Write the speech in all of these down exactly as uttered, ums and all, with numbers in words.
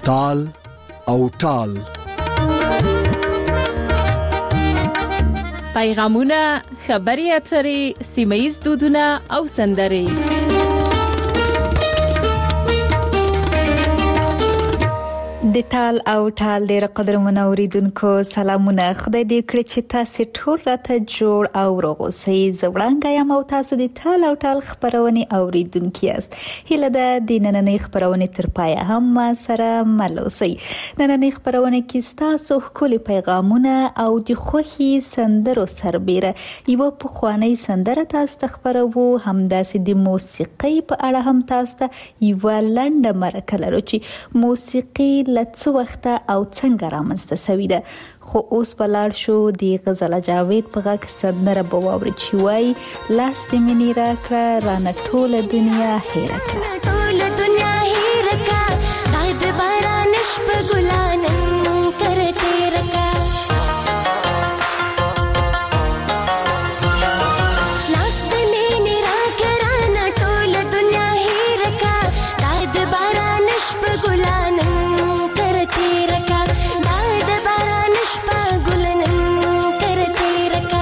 تال او ټال. پیغامونه، خبري اترې، سیمه‌ییز دودونه او سندرې. د ټال او ټال ډېر قدرمن اوریدونکو سلامونه. خدای دې کړي چې تاسو ټول راته جوړ او روغ اوسئ. زوړانګه یم او تاسو د ټال او ټال خبرونه اوریدونکو یاست. هیله ده د نننۍ خبرونه تر پایه هم ما سره مل اوسئ. نننۍ خبرونه کې تاسو خپل پیغامونه او د خوخي سندرو سربېره یو په خواني سندره تاسو ته خبرو، همداسې د موسیقي په اړه هم تاسو ته یو لنډه مرکه لرو چې موسیقي څو وخت او څنګه رامنځته شوې ده. خو اوس بلار شو د غزل جاوید په غږ سندره به واوري چې وای لاس دې مینې راکړه رانه ټوله دنیا هېره کړه. ټوله دنیا هېره کړه د باران شپه ګلانن کر تېره کړه. لاس دې مینې راکړه رانه ټوله دنیا هېره کړه د باران شپه ګلانن تیرا کا دا د باران شپه ګلنن کر تیرا کا.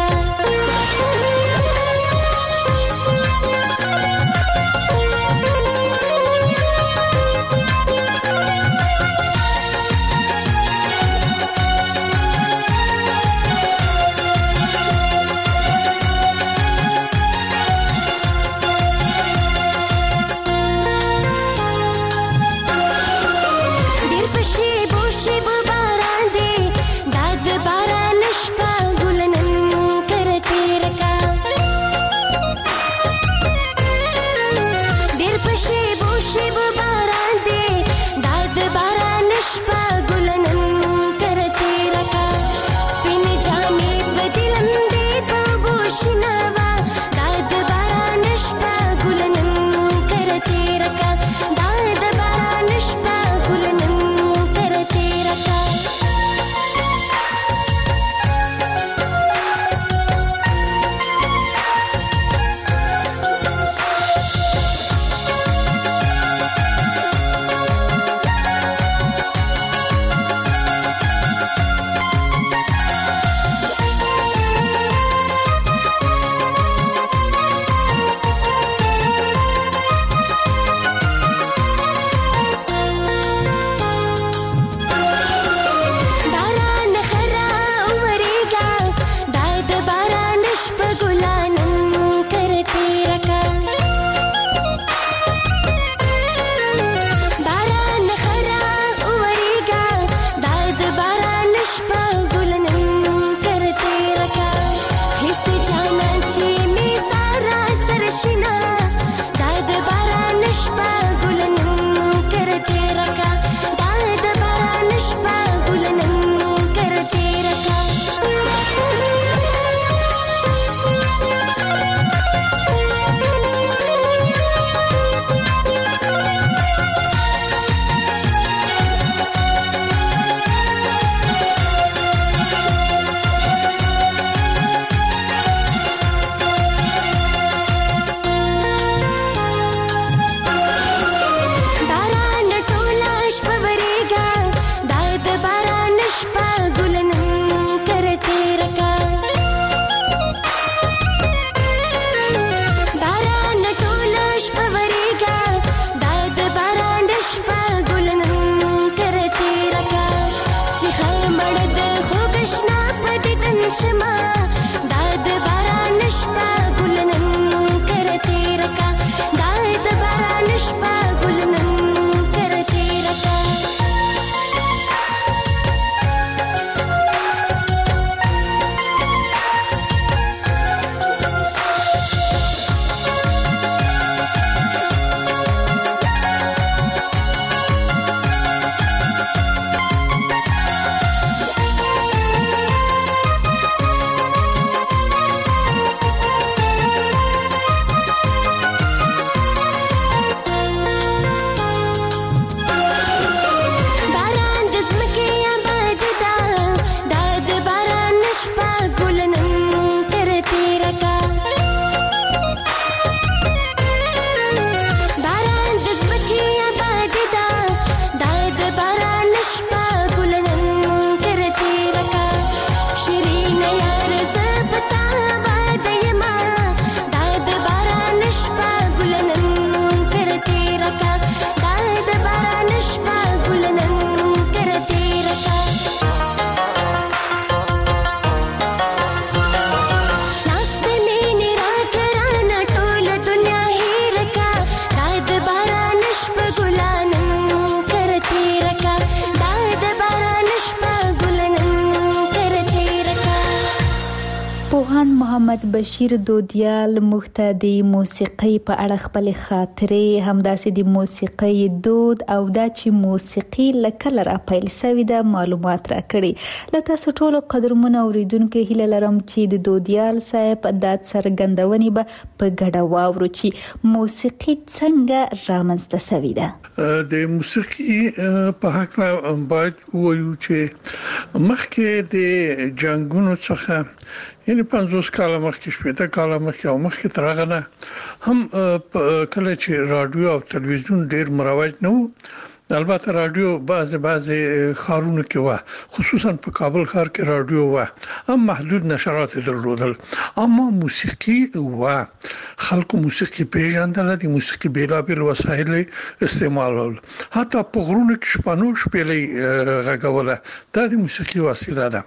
محمد بشیر دودیال موږ ته د موسیقۍ په اړه خپل خاطرې همداسې د موسیقۍ دود او دا چې موسیقي لکه را پیل شوې ده معلومات راکړي. له تاسو ټولو قدرمنو اوریدونکو هیله لرم چې د دودیال صاحب د څرګندونې به په ګډه واورو چې موسیقي څنګه رامنځته شوې ده. د موسیقي په حق باید وایو چې مخکې د جنگونو څخه یعنی پنځوس کاله مخکې شپږ کاله مخکې او مخکې تر هغه نه هم کله چې رادیو او تلویزیون ډیر مروج نه وو. البته رادیو بعض بعض خارونو کې و خصوصا په کابل ښار کې رادیو و هم محدود نشرات درلودل اما موسیقي و خلکو موسیقي پیژندل دي موسیقي بیلابیل وسایل استعمالول حتی په غرونو کې شپانو شپېلې غږوله دا د موسیقي وسیله ده.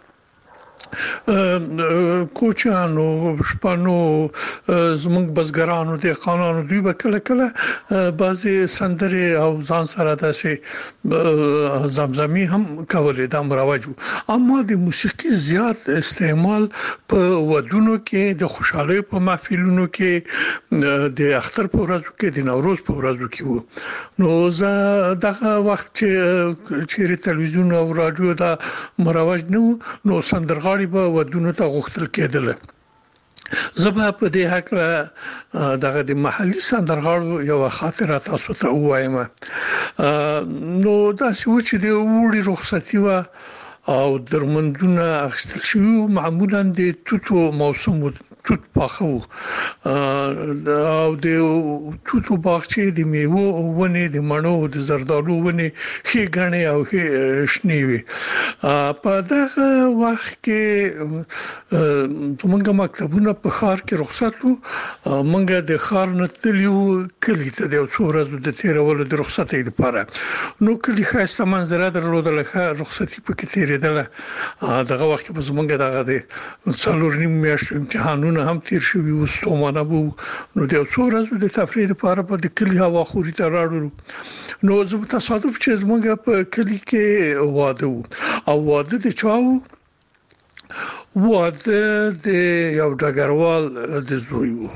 کوچانو شپانو زمونږ بزګرانو د قانونو دوی به کله کله بعضي سندري او ځان سره داسې زمزمي هم کولې د امرواجو اما د موسیقي زیات استعمال په ودونو کې د خوشحالۍ په محفلونو کې د اختر په ورځو کې د نوروز په ورځو کې وو. نو زه دغه وخت چې چې تلویزیون او رادیو دا مروج نه نو سندرغاړي به ودونو ته غوښتل کېدل. زبا په دې حق دغه د محلي سندرغاړو یو خاطره تاسو ته وایم. نو دا چې د وړي رخصتي و او درمندونه اخیستل شوی معمولا د توتو موسم توت پاخو او د توتو باغچې د میوه ونې د مڼو د زردالو ونې هي غنې او هي شنې وي. په دغه وخت کې موږ مکتبونه په ښار کې رخصت وو موږ د ښار نه تلو کلی ته د څو ورځې د تیرولو د رخصتۍ لپاره نو کلی خاصه منظره درلودل رخصتي پکې تیرېدله. دغه وخت په زمونږ دغه د څلور نیم میاشتو امتحانونه هم تیر شوی و ستومانه وو نو د څو ورځې د تفریح لپاره په د کلی هوا خوري ته راړو نو زه تصادف چې زمونږ په کلی کې واده وو او واده د چاو واده د یو ډګروال د زوی وو.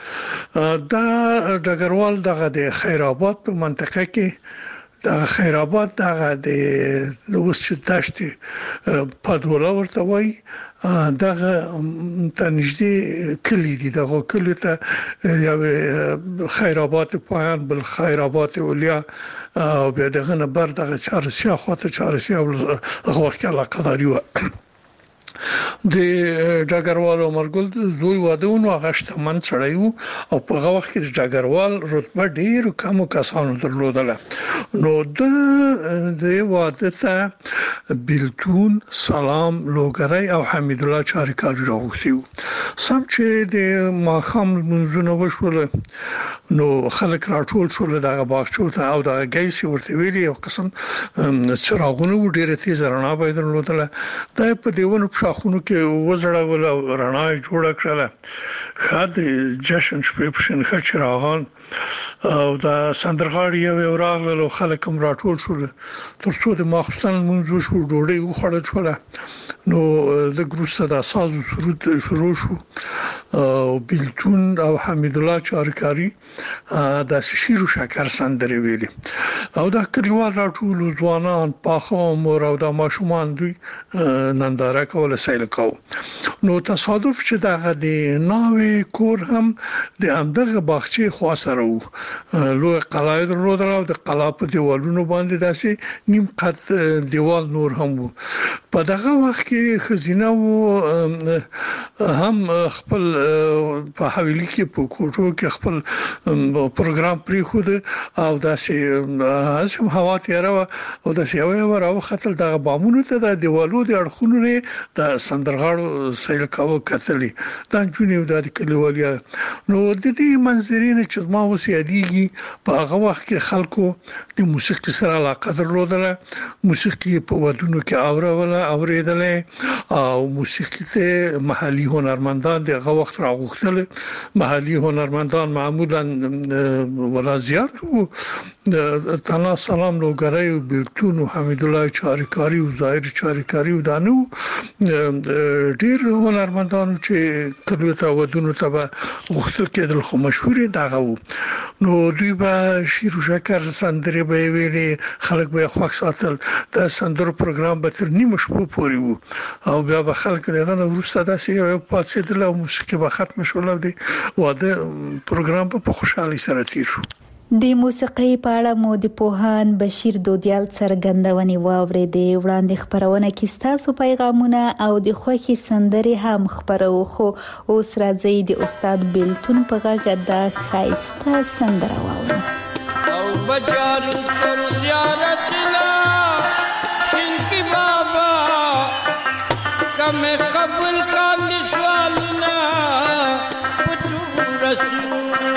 دا ډګروال دغه د خیرآباد په منطقه کې د خیرآباد دغه د اوس چې دشت پادوله ورته وای دغه تنجدي کلی دي دغه کلی ته یو خیرآباد پایان بل خیرآباد ولیا او به دغه نه بر دغه چارسیا خاطر چارسیا هغه وخت علاقه داری و د ډګروال عمرګل زوی واده هغه شتمن سړی وو او په هغه وخت کې د ډګروال رتبه ډیر کم کسانو درلودله. نو د واده ته بیلتون سلام لوګری او حمید الله چاریکاری راغوښتي سم چې د ماخام منځونه وشول نو خلک راټول شول دغه باغچو ته او دغه ګیسي ورته ویلي یو قسم څراغونه ډیره تیز رڼا به درلودله دا په دیونو شاخونو کې وزړول او رڼا جوړه کړله خاطر جشن شپې په شن خچراغان او دا سندرغاړي یو راغله خلک هم راټول شول ترڅو د ماخستان منځو شو ډوډۍ وخوړل شو نو د ګروسته د ساز او سرود شروع شو او بیلتون او حمید الله چارکاری د شیر او شکر سندري ویلي او دا کلیوال راټول ځوانان پاخه مور او د ماشومان دوی ننداره کوله سیل کو. نو تصادف چې دغه د ناوې کور هم د همدغه باغچې خوا سره وو لوی قلعه درلودل او د قلعه په دیوالونو باندې داسې نیم قد دیوال نور هم وو. په دغه وخت کې خزینه وو هم خپل په حویلی کې په کوټو کې خپل پروګرام پری خو او داسې هم هوا تیاره او داسې یو راو خطر دغه بامونو ته د دیوالو د اړخونو نه د سندرغاړو سیل کاوه کتلی دا جونیو د کلیوالیا نو د دې منظرې نه چې ما اوس یادېږي په هغه وخت کې خلکو د موسیقي سره علاقه درلودله، موسیقي په ودونو کې اوروله اوریدله او موسیقي ته محلي هنرمندان دغه وخت راغوښتل. محلي هنرمندان معمولا ولازیات او تنا سلام لوګری او بیلتون او حمید الله چاریکاری او ظاهر چاریکاری او دانو ډیر هنرمندان چې کلو ته ودونو ته غوښتل کېدل خو مشهور دغه وو. نو دوی به شیر و شکر سندرې به ویلې، خلک به خوښ ساتل. د سندرو پروګرام به تر نیمه شپه پورې وو او بیا به خلک دغه نه وروسته داسې یو پاتېدل او موسیقي به ختم شول او د واده پروګرام په خوشحالي سره تیر شو. د موسیقي په اړه مو د پوهان بشیر دودیال څرګندونې واورېدې. وړاندې خبرونه کې ستاسو پیغامونه او د خوښي سندرې هم خبرو، خو اوس راځي د استاد بیلتون په غږ د ښایسته سندره واورو. او بجار پر زیارت لا شینکی بابا کم قبل کاند سوالنا پتو رسول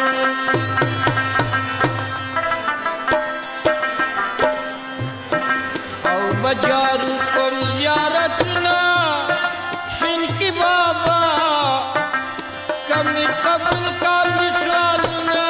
بجار پر زیارت نا شینکی بابا کم قبل کا مثال نا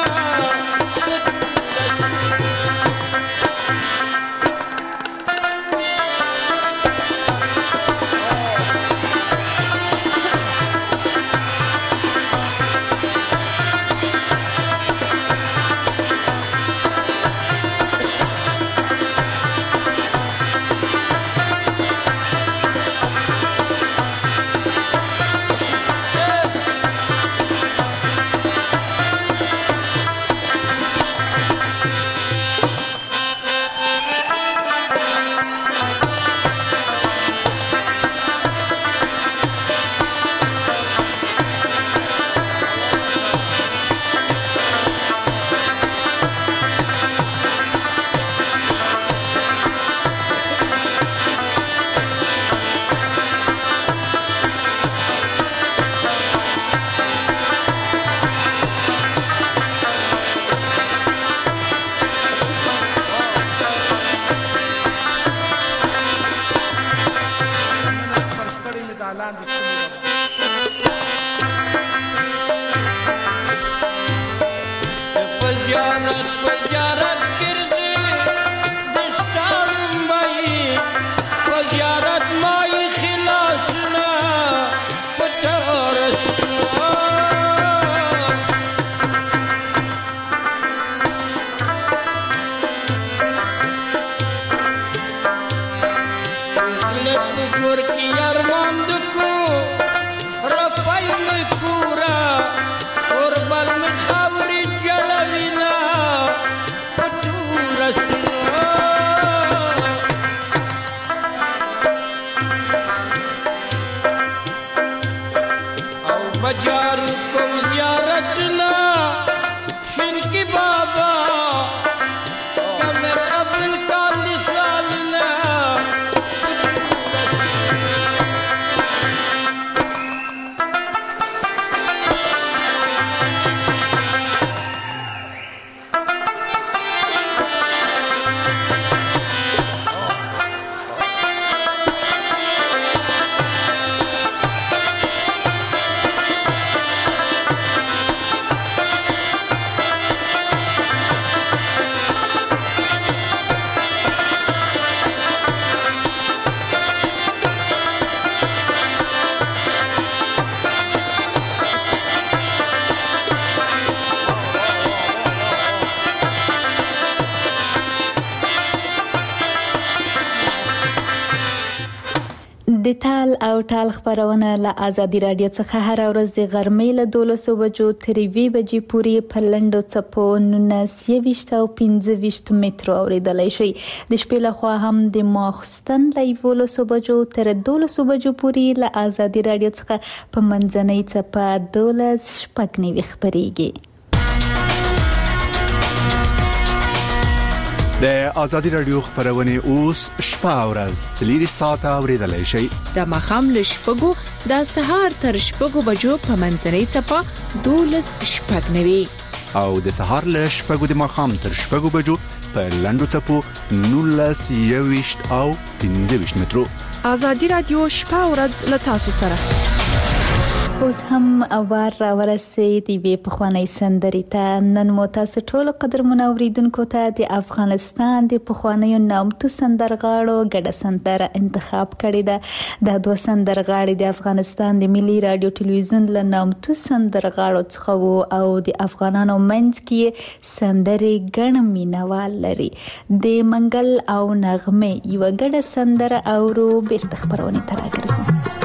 د تال او ټال خبرونه له آزادي رادیو څخه هر ورځ د غرمې له دولسو بجو تر یوې بجې پورې په لنډو څپو نولس یویشت او پنځه ویشت مترو اورېدلی شئ. د شپې لخوا هم د ماخوستن له یولسو بجو تر دولسو بجو پورې له آزادي رادیو څخه په منځنۍ څپه دولس شپږ نوي خپرېږي. د آزادی رادیو خبرونه اوس شپه او ورځ څلور ساعته اوریدلای شئ. د مخام له شپږو د سهار تر شپږو بجو په منځنۍ څپه دولس شپږ نوي. او د سهار له شپږو د ماښام تر شپږو بجو په لنډو څپو نولس یویشت او پنځه ویشت مترو. ازادي رادیو شپه او ورځ له تاسو سره. اوس هم اوار را ورسید دی په خوانی سندري ته. نن مو تاسو ټول قدر منوریدونکو ته د افغانستان د پخوانیو نامتو سندرغاړو ګډه سندره انتخاب کړې ده. دا دوه سندرغاړي د افغانستان د ملي رادیو ټلویزیون له نامتو سندرغاړو څخه وو او د افغانانو منځ کې سندري ګڼ مینوال لري. د منګل او نغمه یو ګډه سندره اورو بیرته خبرونه تر راګرځو.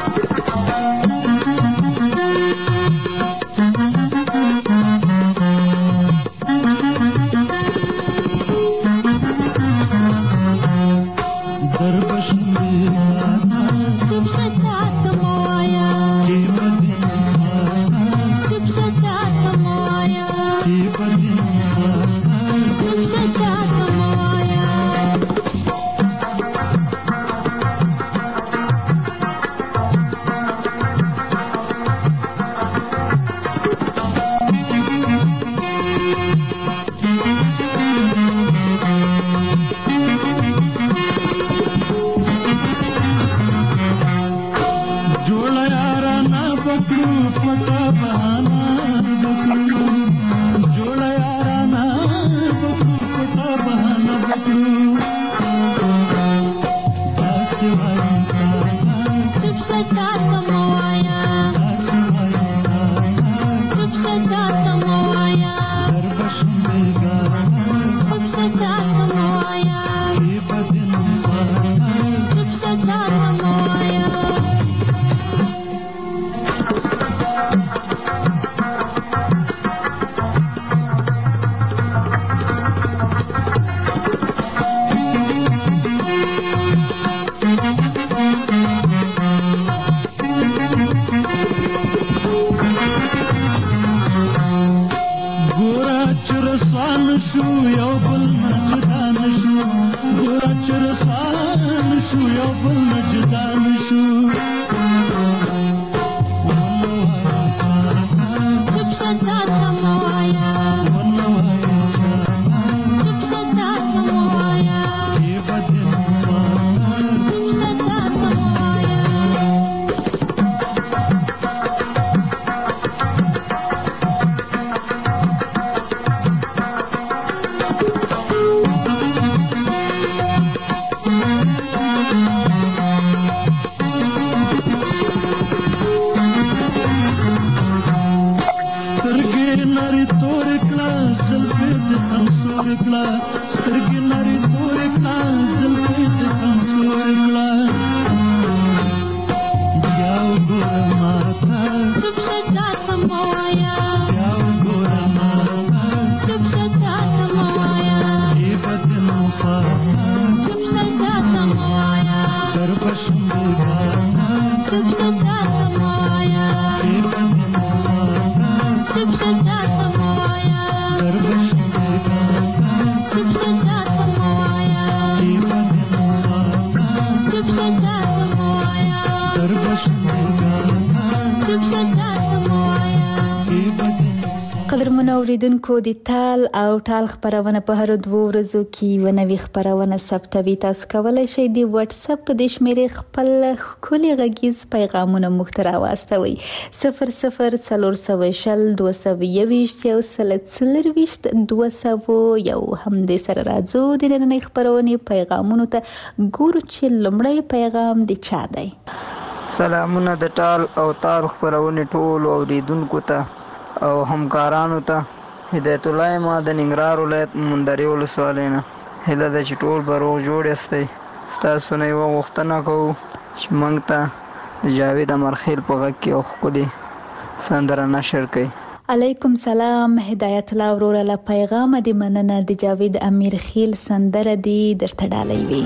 اوریدونکو د تال او ټال خبرونه په هر دوه ورځو کې ونوي خبرونه ثبتوي. تاسو کولای شئ د واتس اپ په د شمیرې خپل خولي غږیز پیغامونه مخترا واستوي صفر صفر څلور سوه شل دوه سوه یویشت یو سل څلور ویشت دوه سوه یو. هم د سره راځو د نننۍ خبرونه پیغامونو ته ګورو چې لمړی پیغام د چا دی. سلامونه د ټال او تال خبرونه ټول اوریدونکو ته او همکارانو ته. هدایت الله ما د ننګرهار ولایت مندري ولسوالۍ نه. هیله ده چې ټول به روغ جوړ یاستئ. ستاسو نه یوه غوښتنه کوو چې موږ ته د جاوید امرخیل په غږ کې یو ښکلې سندره نشر کړئ. علیکم سلام. هدایت الله وروره له پیغامه د مننه. د جاوید امرخیل سندره دی درته ډالۍ وي.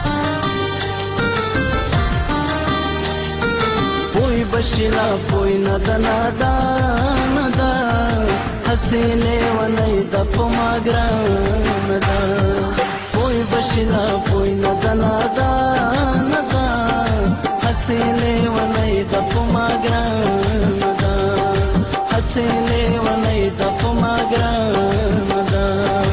بشلا پوی نه د نادان ده هسې لیونۍ ده په ما ګرانه ده پوی بشلا پوی نه د نادان ده هسې لیونۍ ده په ما ګرانه ده هسې لیونۍ ده په ما ګرانه ده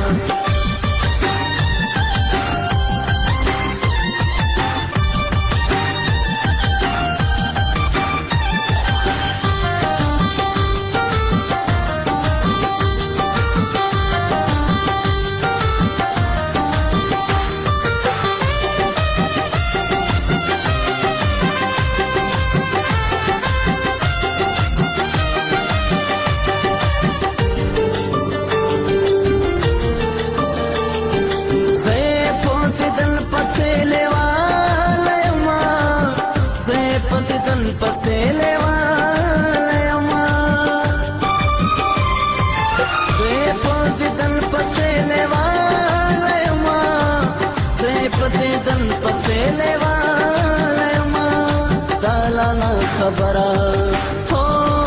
خبره هو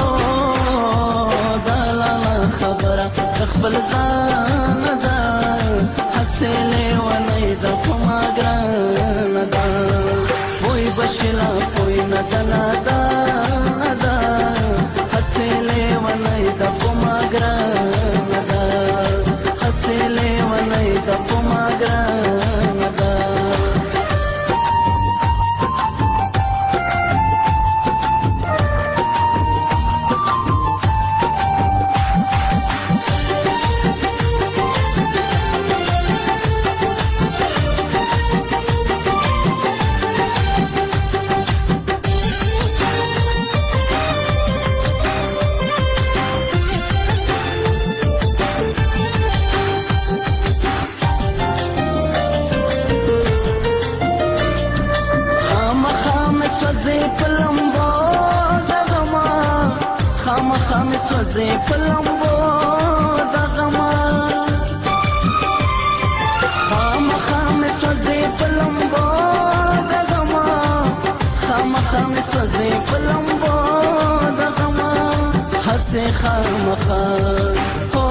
دلاله خبره خپل ځان ده هسې لیونۍ ده په ما ګرانه ده وای بشلا پوی نه ده نادانه ده هسې لیونۍ ده په ما ګرانه ده هسې لیونۍ ده په ما ګرانه ده سوزي فلمبو دغما خام خام سوزي فلمبو دغما خام خام سوزي فلمبو دغما حسي خام خام هو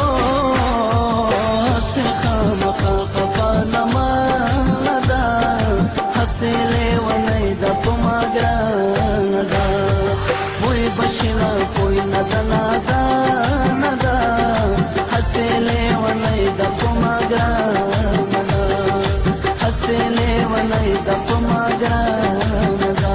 حسي خام خام خفانا ما لدا حسي ليوني دا پما گرانا دا وي بشلا کوئی ندا ندا ندا حسي ليوني دا پما گرانا دا حسي ليوني دا پما گرانا دا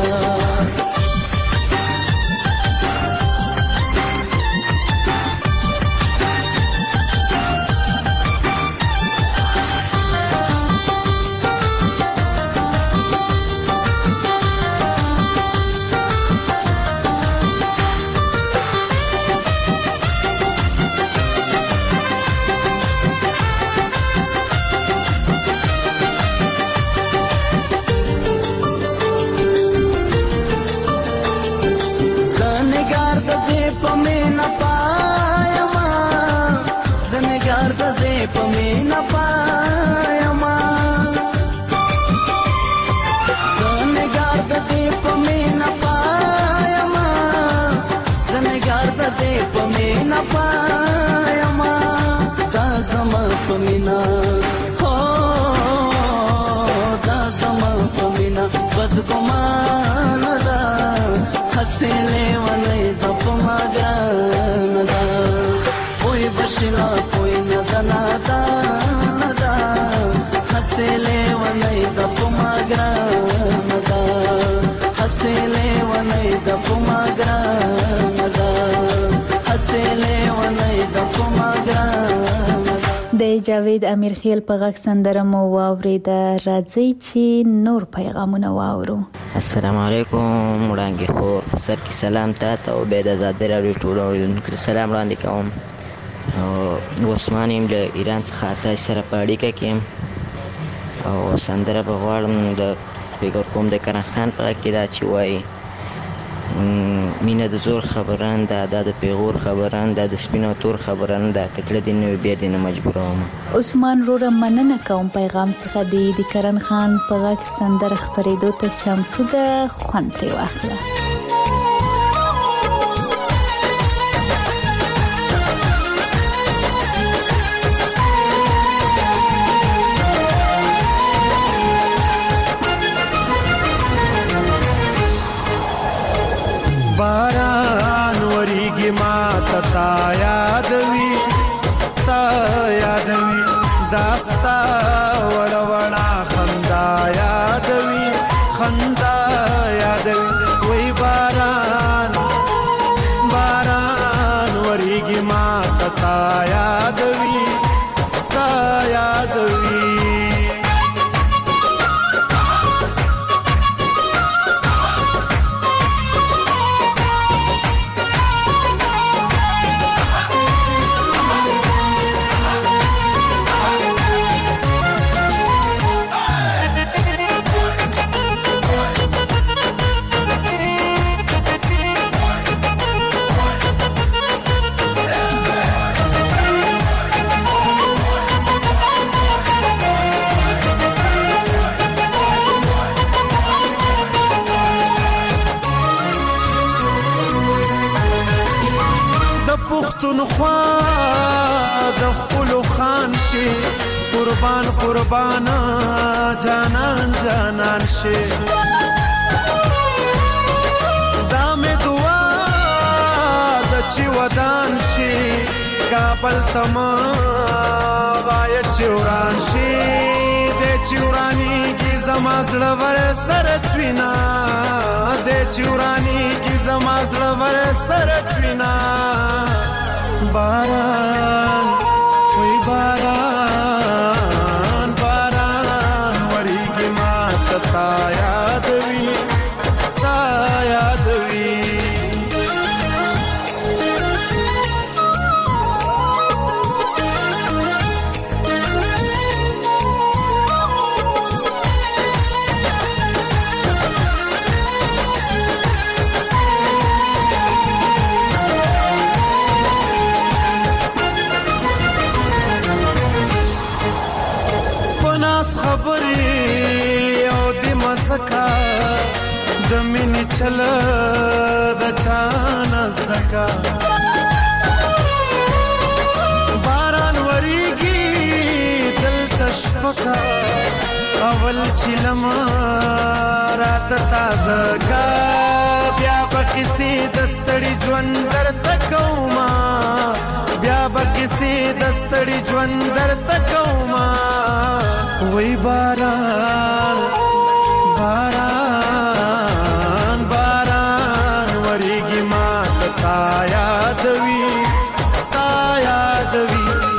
پمینا پایما زنګار د دې پمینا پایما زنګار د دې پمینا پایما دا زما پمینا هو دا زما پمینا بدګمان دا حسله ولې د پماګان دا وای بشلا کوئی ندا ندا ندا حسله ونی د پماګان دا حسله ونی د پماګان دا حسله ونی د پماګان د جاوید امیرخیل په غږ سندره مو واورېده. راځئ چې نور پیغامونه واورو. السلام علیکم وړاندې خور سر کې سلام تاسو او به د آزادۍ راډیو ټول اوریدونکو سلام وړاندې کوم. عثمان یم له ایران څخه تاسو سره په اړیکه کې یم او سندره به غواړم د فکر کوم د کرن خان په کې دا چې وایي مینه د زور خبران ده دا د پیغور خبران ده د سپینو تور خبران ده کتل دین نو بیا دین مجبوروم. عثمان روره مننه کوم پیغام څخه دی د کرن خان په غږ سندره خبرېدو ته چمتو ده خوند ترې واخله. یادوي تا یادوي پښتونخوا د خپل خان شي قربان قربان جانان جانان شي دا مې دعا د چې ودان شي کابل تما وای چوران شي د چورانی کی زما زړه ور سره چوینا د چورانی کی زما زړه ور سره چوینا باران وی باران باران وریږي ما تا یادوي تا یادوي خبري او د مسکا د مینې چل د چان زدکا باران وریږي دل تشپکا اول چلم رات تازه کا بیا بکسی دستړي ژوند درته کوما بیا بکسی دستړي ژوند درته کوما وی باران باران باران وریږي ما تا یادوي تا یادوي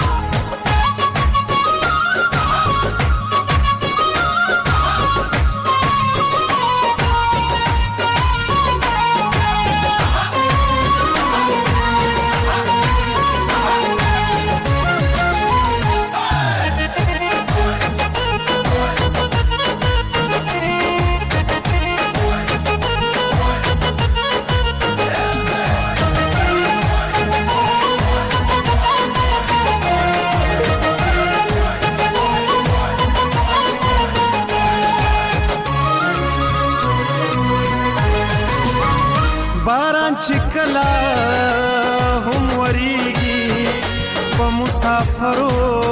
چکلا هم وریږي په مسافرو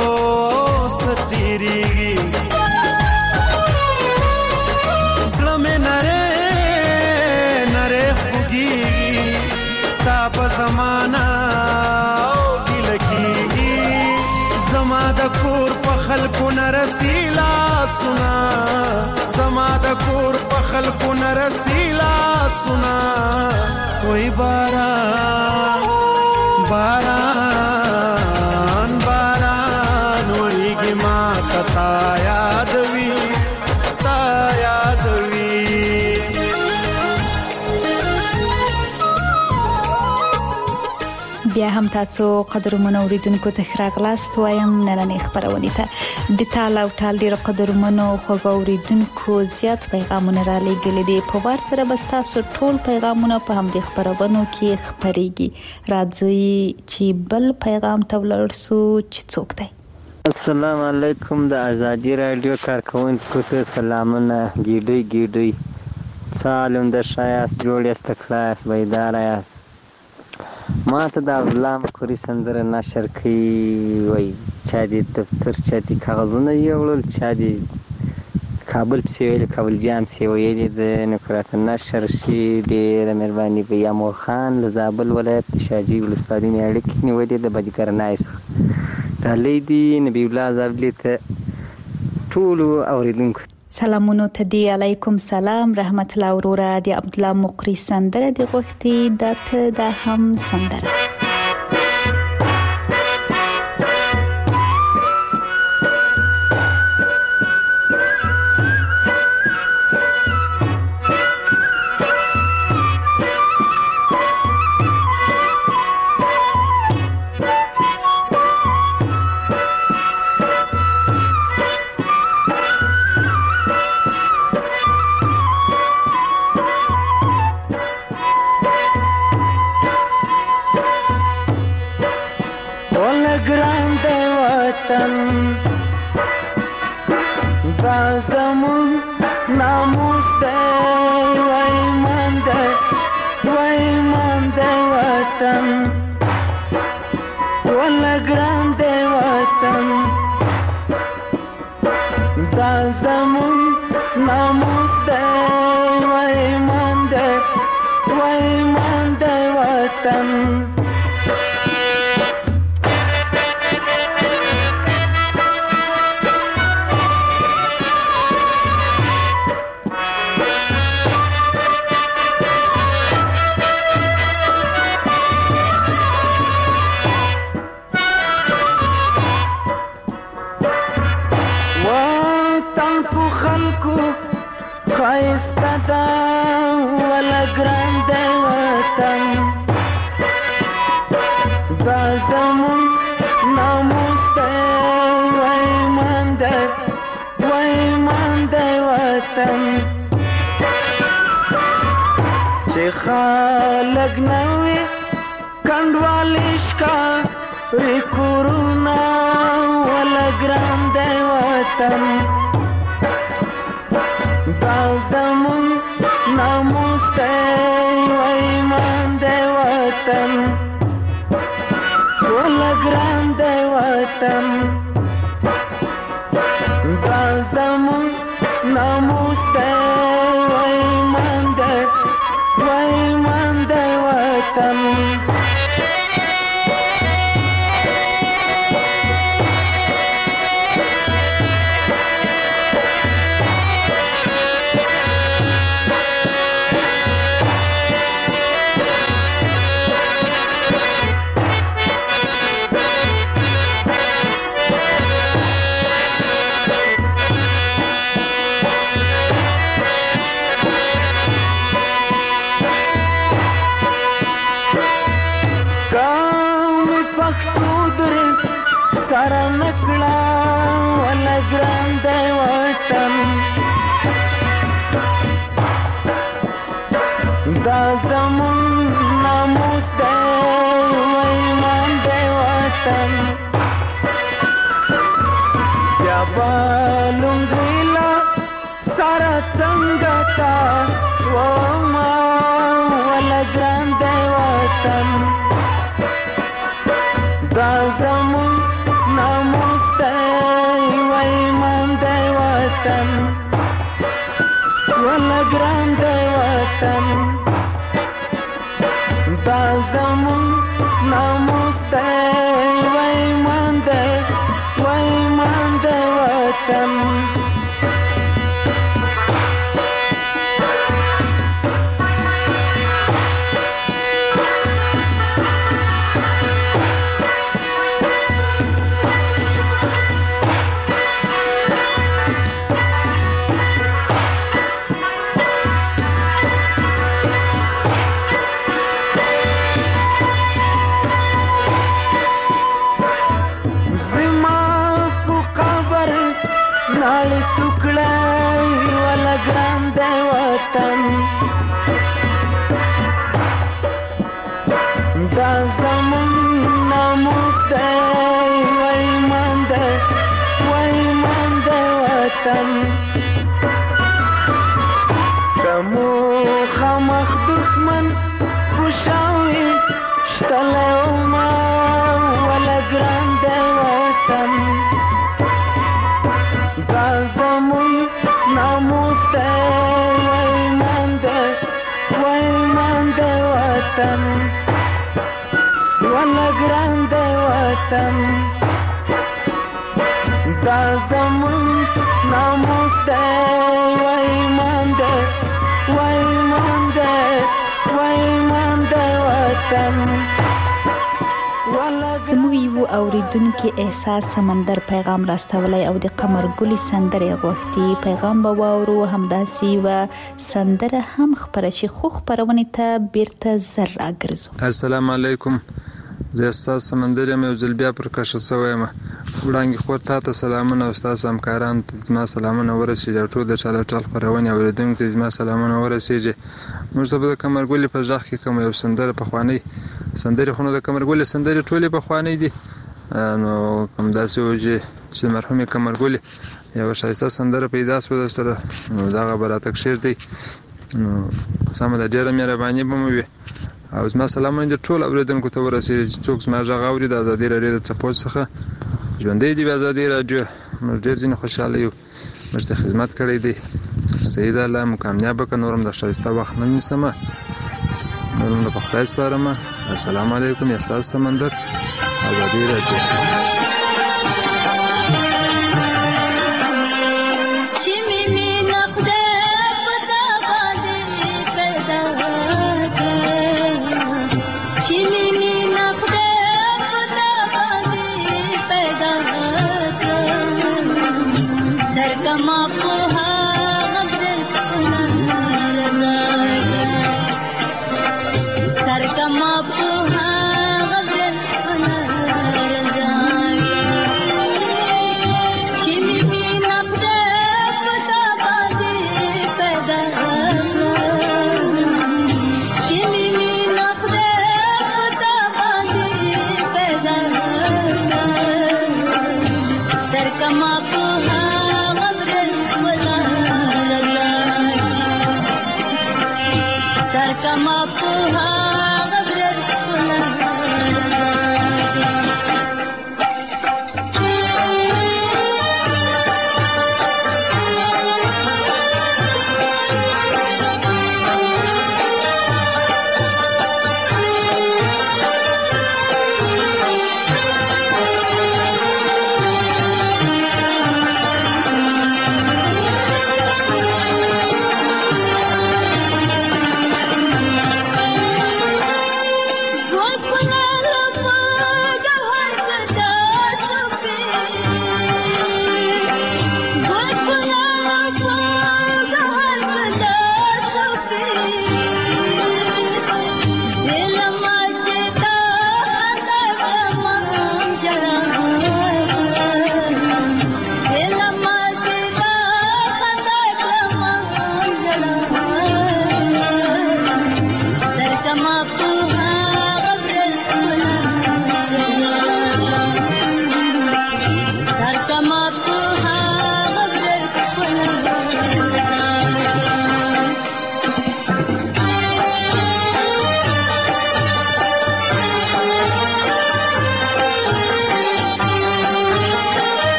ستیریږي زړه مې نره نره خوږیږي ستا په زمانه او ګیله کېږي زما د کور په خلکو نه رسي لاسونه زما د کور په خلکو نه رسي لاسونه وی باران باران باران وریږي ما تا یادوي تا یادوي بیا هم تاسو قدرمنو اوریدونکو ته ښه راغلاست وایم نننۍ خپرونې ته د تال او ټال ډېرو قدرمنو خوږو اوریدونکو زیات پیغامونه را لېږلي دي په وار سره به ستاسو ټول پیغامونه په همدې خپرونو کې خپرېږي راځئ چې بل پیغام ته ولاړ شو چې څوک دی السلام علیکم د ازادي رادیو کارکوونکو ته سلامونه ګیډۍ ګیډۍ سالم د شایست جوړ یاست کلاس بیدار یاست ما ته د غلام کوري سندره نشر کوي وای چا دې دفتر چا دې کاغذونه یوړل چا دې کابل پسې ویل کابل جام پسې ویل د نکرات نشر شي ډېره مهرباني به یامو خان له زابل ولایت شاجي ولسوالۍ نه اړیکې نیولې د بدکرنای څخه ډالۍ دي نبی الله زابلي ته ټولو اوریدونکو سلامونو ته دی علیکم سلام رحمت الله وروره د عبد الله مقری سندره د غوښتي د ته د هم سندره ګران دی وطن دا زمون ناموس دی وای مان دی وای مان دی وطن ولا ګران دی وطن دا زمون ناموس دی وای مان دی وای مان دی وطن خایسته دا ولا ګران دی وطن دا زمون ناموس دی وای مان دی وای مان دی وطن چې خلک نه وي کنډوالې ښکاري کورونه ولا ګران دی وطن دا زمون ناموس دی وای مان دی وطن ولا ګران دی وطن دا زمون ناموس دی وای مان دی وای مان دی وطن سره نکړه ولا ګران دی وطن دا زمون ناموس دی وای مان دی وطن بیا به لونګۍ له سره څنګه تا وما ولا ګران دی وطن دا زمون ناموس دی وای مان دی وطن ولا ګران دی وطن دا زمون ناموس دی وای مان دی وای مان دی وطن ناړې ټوکړه ولا ګران دی وطن دا زمون ناموس دی وای مان دی وای مان دی وطن که مو خامخ دښمن خوشاوي شتلی وما ولا ګران دی وطن دا زمون ناموس دی وای مان دی وای مان دی وطن ولا ګران دی وطن دا زمون ناموس دی وای مان دی وای مان دی وای مان دی وطن زموږ یو اوریدونکو احساس سمندر پیغام راستولی او د قمر ګلی سندره غوښتي پیغام به واورو همداسي و سندره هم خبره شي خو خبرونه ته بیرته زر راګرځو. السلام علیکم زه احساس سمندر یم یو ځل بیا پر کښه شوی یم وړاندې خو ته ته سلامونه او تاسو همکاران زما سلامونه ورسیږي ټول د چاله ټال خبرونه اوریدونکو زما سلامونه ورسیږي موږ ته د قمر ګلی په ځخ کې کوم یو سندره په خوانی سندره خو نو د قمر ګلی سندره ټوله په خوانی دي نو کوم داسې و چې مرحومې قمرګلې یوه ښایسته سندره پیدا شوه در سره، نو دغه به راته کښېږدئ. نو سمه ده، ډېره مهرباني به مو وي. او زما سلامونه دې ټول اورېدونکو ته ورسېږي چې څوک زما غږ اوري د ازادي راډیو د څپو څخه. ژوندی دې وي ازادي راډیو. موږ ډېر ځینې خوشحاله یو، موږ ته خدمت کړی دی. صحیح ده، الله مو کامیابه کړه. نور هم د ښایسته وخت نه نیسمه، نور هم د په خدای سپارمه. السلام علیکم. یا ستاسو سمندر، ازادي راډیو.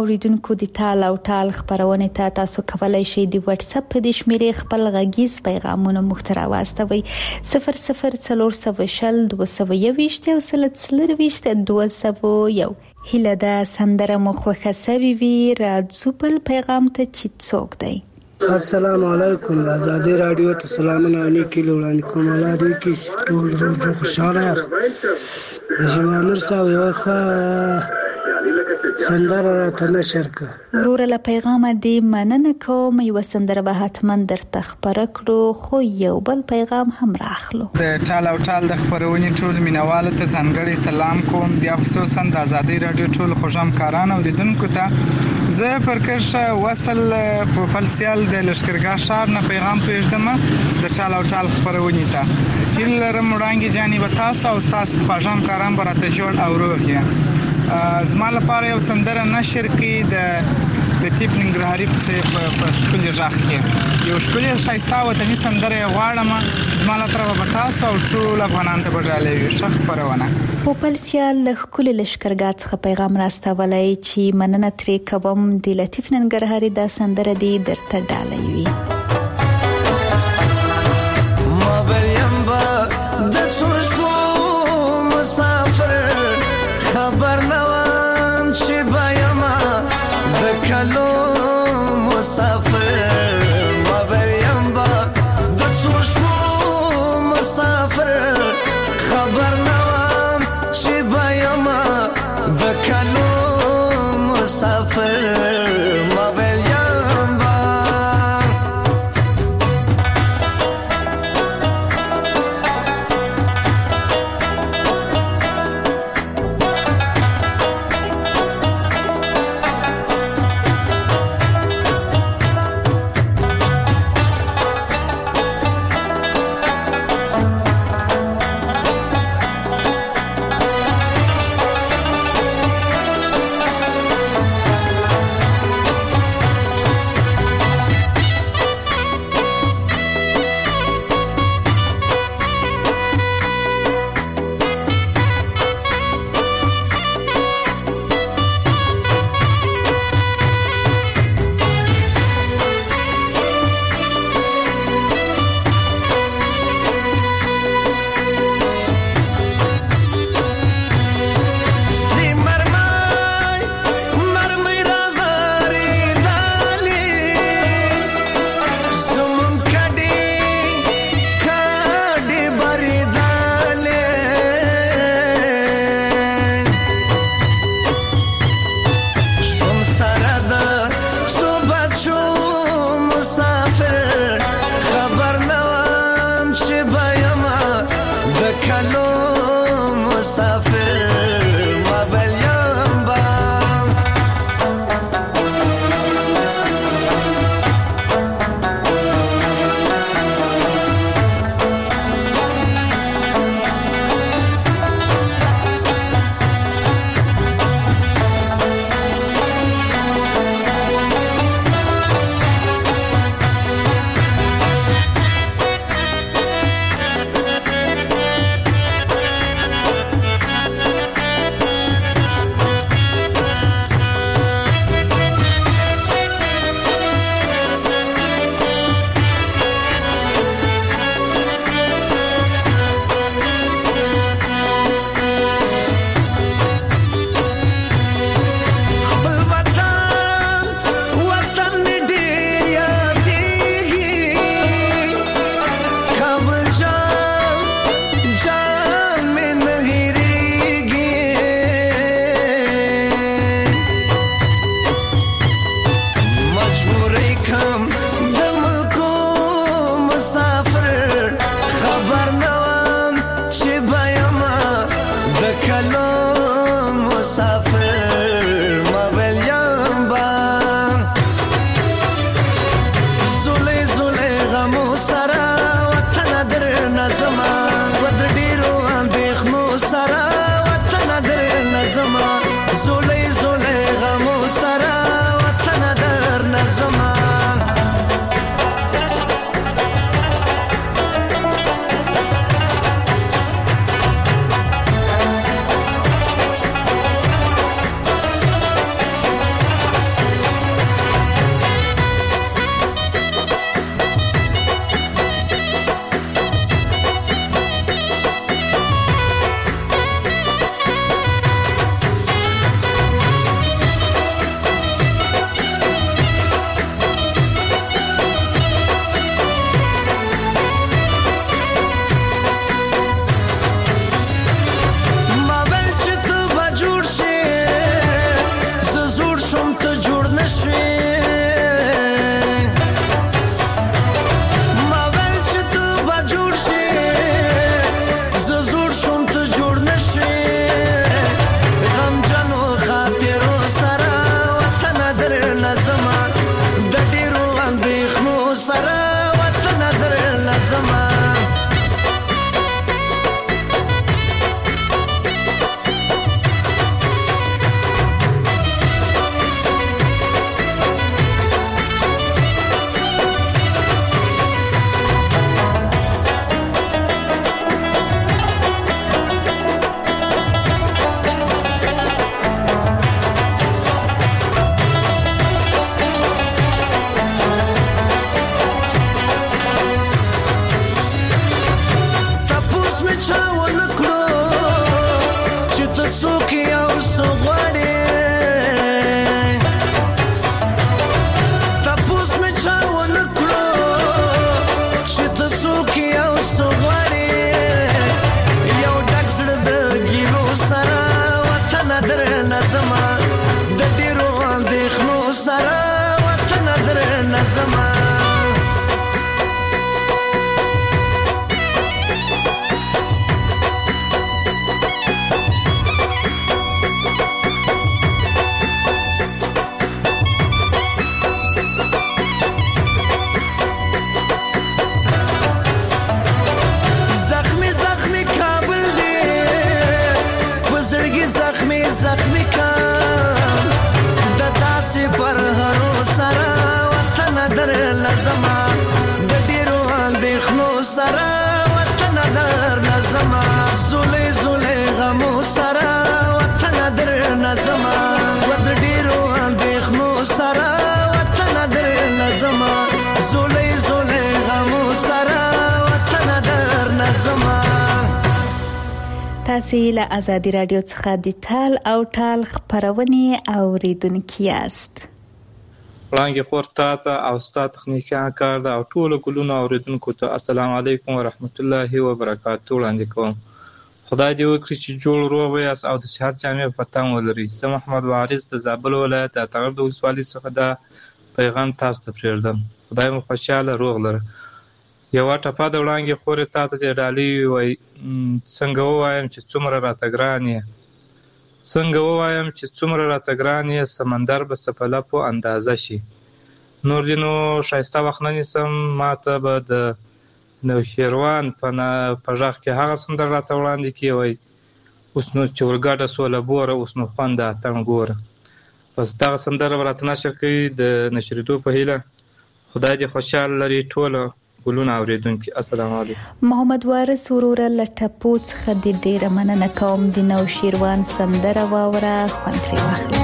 اوریدونکو د تال او ټال خبرونه ته تاسو کولای شئ د واتس اپ په د شمیرې خپل غږیز پیغامونه مخترا واستوي صفر صفر څلور سوه شل دوه سوه یوویشت او څلور دوه سوه یو. هله دا سندره مخوخه سوي وی راځو بل پیغام ته چې څوک دی. السلام علیکم. آزادی رادیو ته سلامونه علیکم وړاندې کوم. الله دې کې ټول روز خوشاله یاست. جمانر صاحب یو ښه سندره راته نشر کړه. وروره له پیغامه دې مننه کوم. یو سندره به حتما درته خبره کړو خو یو بل پیغام هم راخلو. د ټال او ټال د خبرونې ټول مینوالو ته ځانګړي سلام کوم. بیا خصوصا د آزادی رادیو ټول خوشم کاران اوریدونکو ته زه پر کرشه وصل په فلسیال د لشکرګاه شهر نه پیغام پېژدم د ټال او ټال خبرونې ته. هیله لرم وړاندې جاني به تاسو او تاسو خوشم کاران برته جوړ او روغ یې. زما لپاره یو سندره نشر کې د لطیف ننګرهاري په ښکلي غږ کې یو ښکلي ښایسته وطني سندره غواړم. زما له طرفه به تاسو او ټول افغانانو ته به ډالۍ وي. ښه خپرونه. پوپل سیال له ښکلي لښکرګاه څخه پیغام راستولی چې مننه ترې کوم. د لطیف ننګرهاري دا سندره دې درته ډالۍ وي. خبر نوام چې بایم د کلو مسافر ما ویم با د څو شپو مسافر خبر نوام چې بایم د کلو مسافر ما ویم با لزما زخمی زخمی کابل دی پزړګي زخمی زخمی کا د داسې پر هرو سره وطن در لزما د ډیرو اندېښنو سره وطن در لزما زولې زولې غمو سره وطن در لزما و د ډیرو اندېښنو سره وطن در لزما زولې زولې غمو سره وطن در لزما. تاسو له آزادي رادیو څخه د ټال او ټال خبرونه اوریدونکي یاست. وړاندې خور تاسو او ستاسو تخنیکان کار دا او ټول ګلونو اوریدونکو ته السلام علیکم ورحمت الله وبرکاتہ وړاندې کوم. خدای دې وکړي چې جوړ روغ ویاست او د صحت جامع په تم ولري. زه محمد وارث د زابل ولایت د اتغر د ولسوالۍ څخه دا پیغام تاسو ته پرېږدم. خدای مو خوشاله روغ لره. یوه ټپه د وړانګې خورې تا ته دې ډالۍ ووایي څنګه ووایم چې څومره راته ګران یې څنګه ووایم چې څومره راته ګران یې سمندر به څه په لپو اندازه شي. نور دې نو ښایسته وخت نه نیسم ما ته به د نوشیروان په غږ کې هغه سندره راته وړاندې کړي وایي اوس نو چې ورګډه سوله بوره اوس نو خوند د اتڼ ګوره. بس دغه سندره به راته نشر کوي د نشرېدو په هیله. خدای دې خوشحال لري ټوله ګلونه اوریدونکي. السلام علیکم. محمد وارث وروره له ټپو څخه د ډیره مننه کوم. د نوشیروان سندره واوره خوند ترې واخلئ.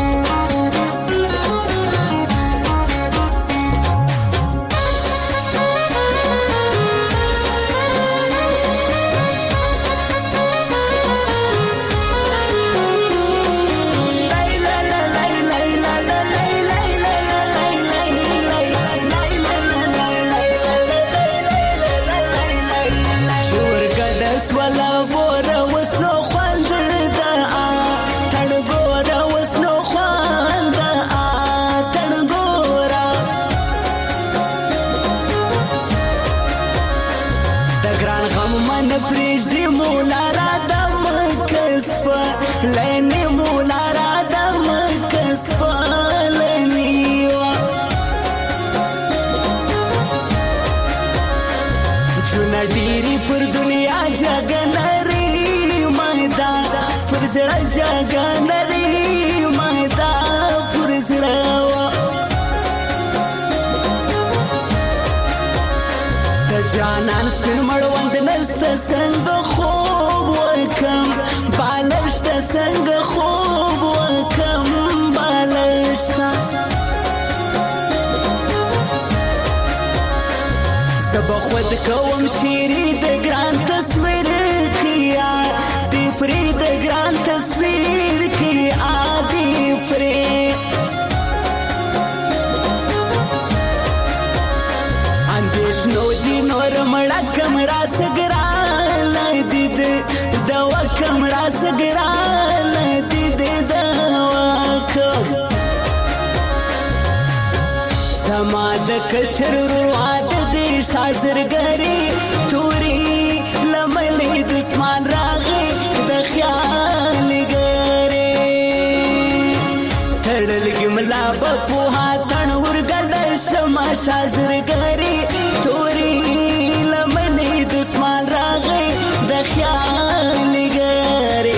ډیری پر دنیا جګنری مایدا پر زړه جګنری مایدا پر زړه د جانان سپین مړوند نست څنګه خوب وکم بالشت څنګه خوب وکم بالشت سبا خود کوم شیری د ګران تصویر کیا دی فری د ګران تصویر کیا دی فری اندیش نو دی نور مړه کمرا سګرا لدی دوا کمرا سګرا لدی دوا کم سما د کشر رواد شازرګری توري لملې دسمان راغې د خیال ګره تړل ګملا په پوها تن ورګل شما شازرګری توري لملې دسمان راغې د خیال ګره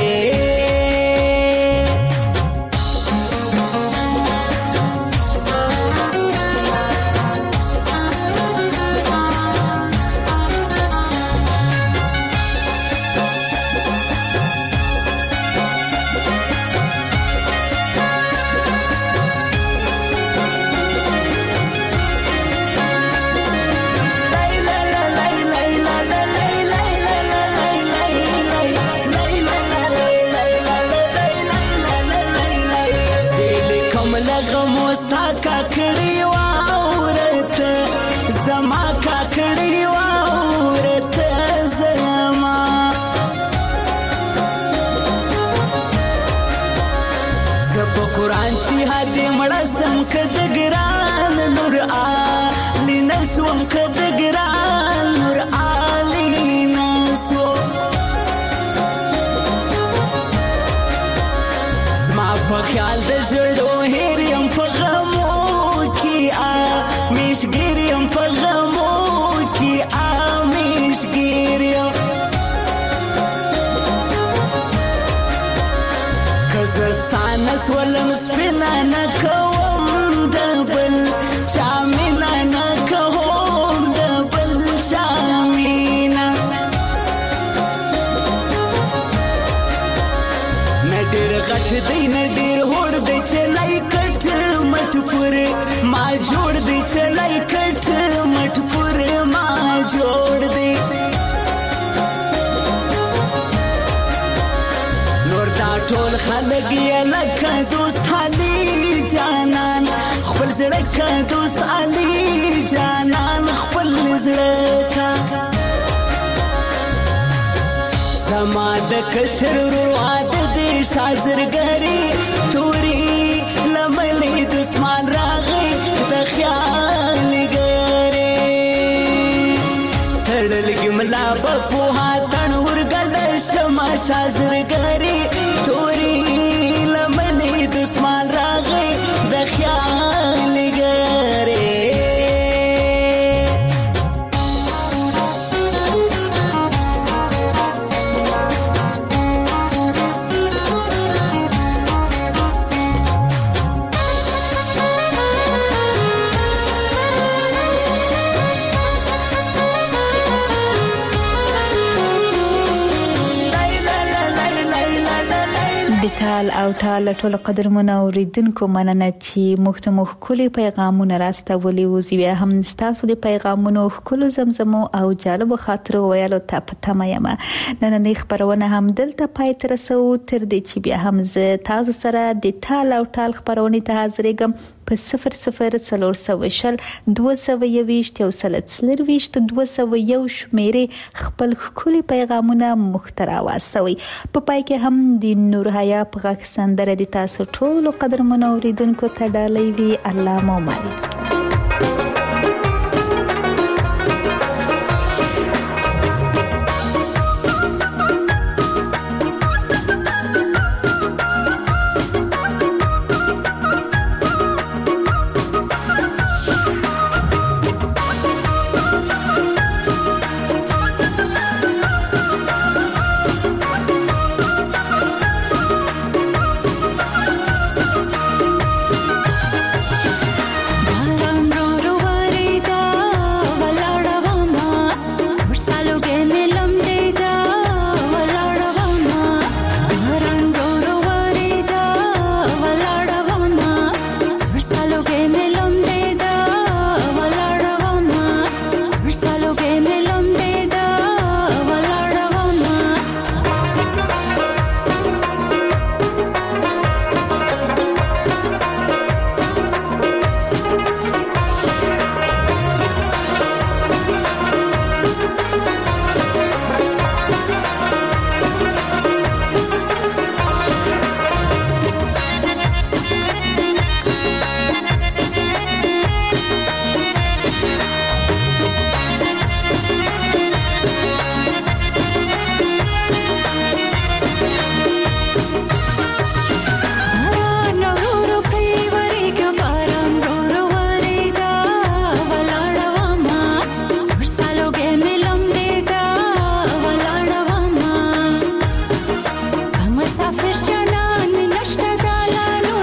شوم کد ګران نور علی نسو زما په خیال د ژړو هېریم په غمو کې میشګیریم په غمو کې میشګیریم زستانه سولم سپینا نه کوم د بل چا مینا نه کوم د بل چا مینا نه ډېر غټ دی نه ډېر هوړ دی چې لای کټ مټ پورې ما جوړ دی چې لای کټ مټ پورې ما جوړ دی ټول خلک یې لکه دوست علي جانان خپل زړه که دوست علي جانان خپل زړه که زما د کشر ورواده دې شازرګري توري لملې دسمان راغی د خیال ګرې تړلګ ملا په پوها تن ورګل شما شازرګري توري لمنې دسمان راغی د خیال ګرې د ټال او ټال ټول قدرمنو اوریدونکو مننه چې مخته مخ کلی پیغامونه راستولي او زیبه هم تاسو د پیغامونو خلو زمزمو او جالب خاطر ویلو ته پته یم نن نه خبرونه هم دلته پای تر سو تر دې چې بیا هم زه تاسو سره د ټال او ټال خبرونه ته حاضرېږم په صفر صفر څلور سوه شل دوه سوه یوویشت یو سل څلرویشت دوه سوه یو شمیرې خپل ښکلي پیغامونه مخترا واستوي په پای کې هم د نور حیا په غږ سندره د تاسو ټولو قدرمنو اوریدونکو ته ډالۍ وي الله مو مل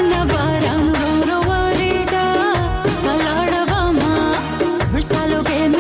Salo que me